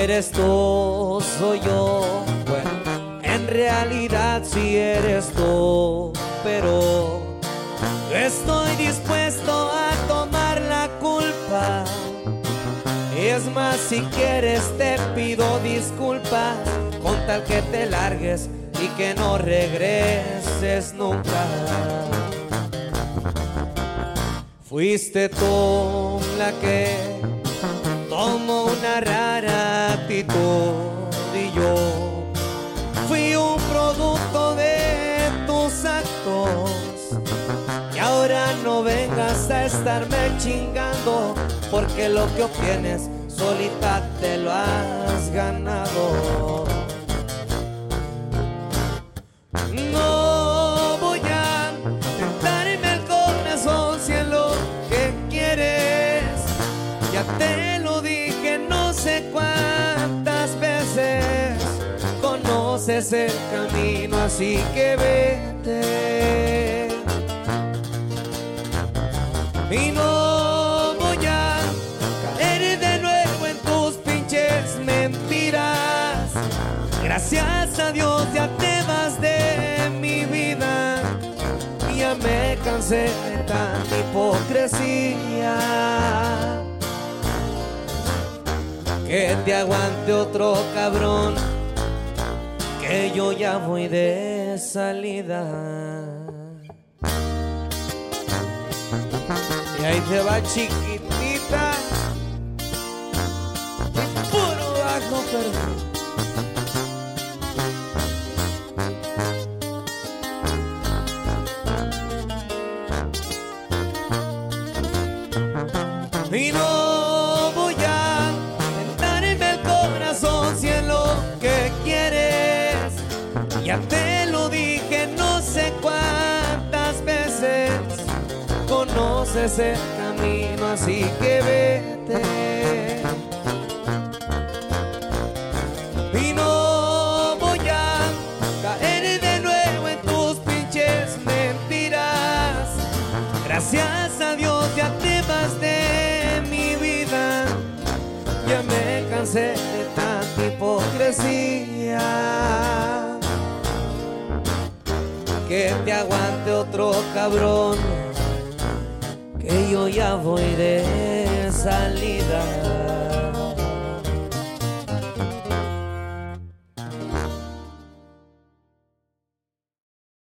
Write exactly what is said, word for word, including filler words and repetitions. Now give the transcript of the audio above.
eres tú, soy yo. Bueno, en realidad sí eres tú, pero estoy dispuesto a tomar la culpa. Es más, si quieres te pido disculpas, con tal que te largues y que no regreses nunca. Fuiste tú la que tomó una rara actitud y yo fui un producto de tus actos. Y ahora no vengas a estarme chingando, porque lo que obtienes solita te lo has ganado. No voy a tentarme el corazón si es lo que quieres. Ya te lo dije no sé cuántas veces. Conoces el camino, así que vete. Y no voy a caer de nuevo en tus pinches mentiras. Gracias a Dios ya te vas de mi vida. Y ya me cansé de tanta hipocresía. Que te aguante otro cabrón, que yo ya voy de salida. Y ahí te va chiquitita, puro bajo perfil. Y no voy a tentarme el corazón si es lo que quieres. Ya te lo dije no sé cuántas veces. Conoces el camino, así que vete. Y no voy a caer de nuevo en tus pinches mentiras. Gracias a Dios ya te vas de mi vida. Ya me cansé de tanta hipocresía. Que te aguante otro cabrón, que yo ya voy de salida.